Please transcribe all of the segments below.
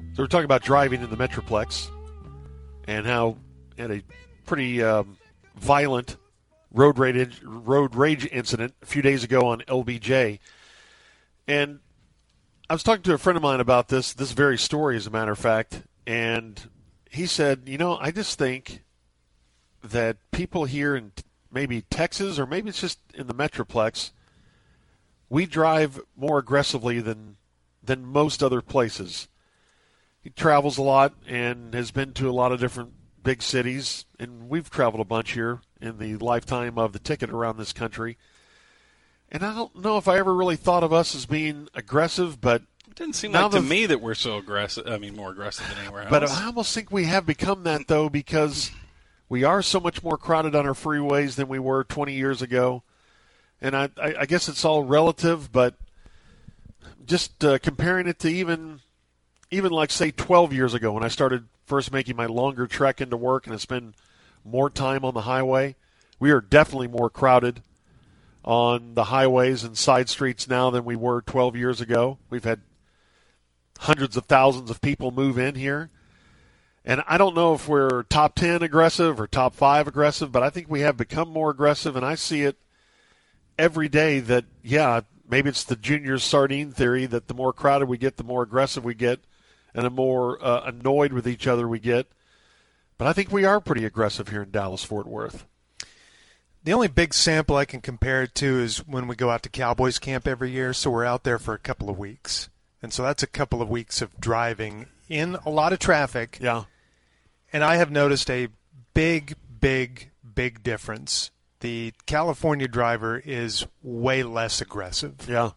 So we're talking about driving in the Metroplex and how had a pretty violent road rage incident a few days ago on LBJ. And I was talking to a friend of mine about this very story, as a matter of fact, and he said, I just think that people here in maybe Texas, or maybe it's just in the Metroplex, we drive more aggressively than most other places. He travels a lot and has been to a lot of different big cities, and we've traveled a bunch here in the lifetime of the ticket around this country. And I don't know if I ever really thought of us as being aggressive, but it didn't seem like to me that we're so aggressive. I mean, more aggressive than anywhere else. But I almost think we have become that, though, because we are so much more crowded on our freeways than we were 20 years ago. And I guess it's all relative, but just comparing it to even like, say, 12 years ago when I started first making my longer trek into work and I spend more time on the highway, we are definitely more crowded on the highways and side streets now than we were 12 years ago. We've had hundreds of thousands of people move in here. And I don't know if we're top 10 aggressive or top 5 aggressive, but I think we have become more aggressive, and I see it every day that, maybe it's the junior sardine theory that the more crowded we get, the more aggressive we get, and the more annoyed with each other we get. But I think we are pretty aggressive here in Dallas-Fort Worth. The only big sample I can compare it to is when we go out to Cowboys camp every year, so we're out there for a couple of weeks. And so that's a couple of weeks of driving in a lot of traffic. Yeah. And I have noticed a big, big, big difference. The California driver is way less aggressive. Yeah.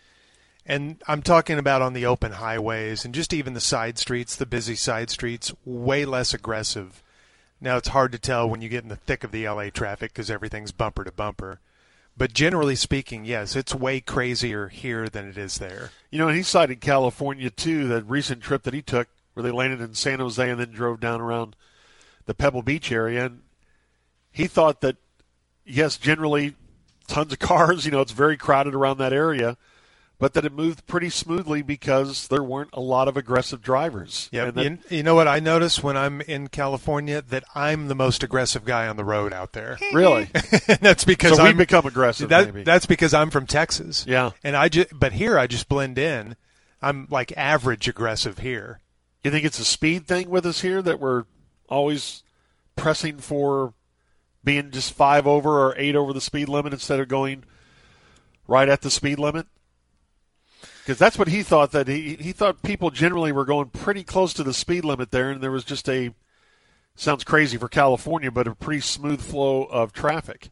And I'm talking about on the open highways and just even the side streets, the busy side streets, way less aggressive. Now, it's hard to tell when you get in the thick of the L.A. traffic because everything's bumper to bumper. But generally speaking, yes, it's way crazier here than it is there. And he cited California, too, that recent trip that he took where they landed in San Jose and then drove down around the Pebble Beach area. And he thought that, yes, generally tons of cars, it's very crowded around that area, but that it moved pretty smoothly because there weren't a lot of aggressive drivers. Yeah, you know what I notice when I'm in California? That I'm the most aggressive guy on the road out there. Really? That's because so we've become aggressive, maybe. That's because I'm from Texas. Yeah. And but here I just blend in. I'm like average aggressive here. You think it's a speed thing with us here that we're always pressing for being just 5 over or 8 over the speed limit instead of going right at the speed limit? Because that's what he thought, that he thought people generally were going pretty close to the speed limit there, and there was just sounds crazy for California, but a pretty smooth flow of traffic.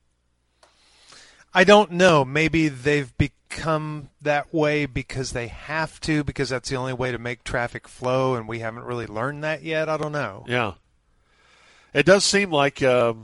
I don't know. Maybe they've become that way because they have to, because that's the only way to make traffic flow, and we haven't really learned that yet. I don't know. Yeah. It does seem like going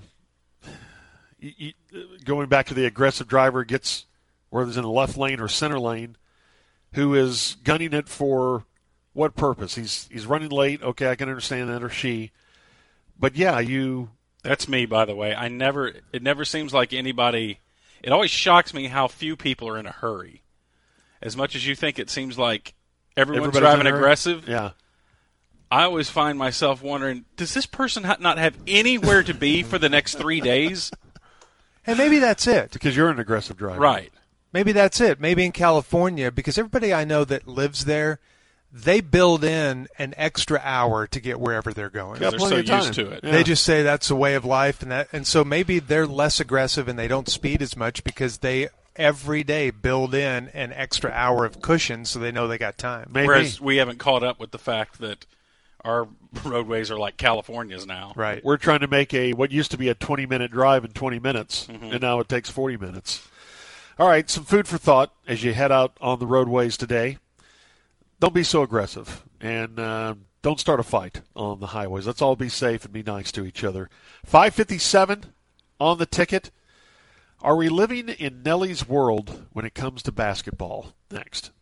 back to the aggressive driver gets, whether it's in the left lane or center lane, who is gunning it for what purpose? He's running late. Okay, I can understand that, or she. But yeah, That's me, by the way. It never seems like anybody. It always shocks me how few people are in a hurry. As much as you think it seems like everyone's driving aggressive. Yeah. I always find myself wondering, does this person not have anywhere to be for the next 3 days? And maybe that's it. Because you're an aggressive driver. Right. Maybe that's it. Maybe in California, because everybody I know that lives there, they build in an extra hour to get wherever they're going. They're so used to it. Yeah. They just say that's the way of life, and so maybe they're less aggressive and they don't speed as much because they every day build in an extra hour of cushion so they know they got time. Maybe. Whereas we haven't caught up with the fact that our roadways are like California's now. Right. We're trying to make what used to be a 20-minute drive in 20 minutes, and now it takes 40 minutes. All right, some food for thought as you head out on the roadways today. Don't be so aggressive, and don't start a fight on the highways. Let's all be safe and be nice to each other. 5:57 on the ticket. Are we living in Nellie's world when it comes to basketball? Next.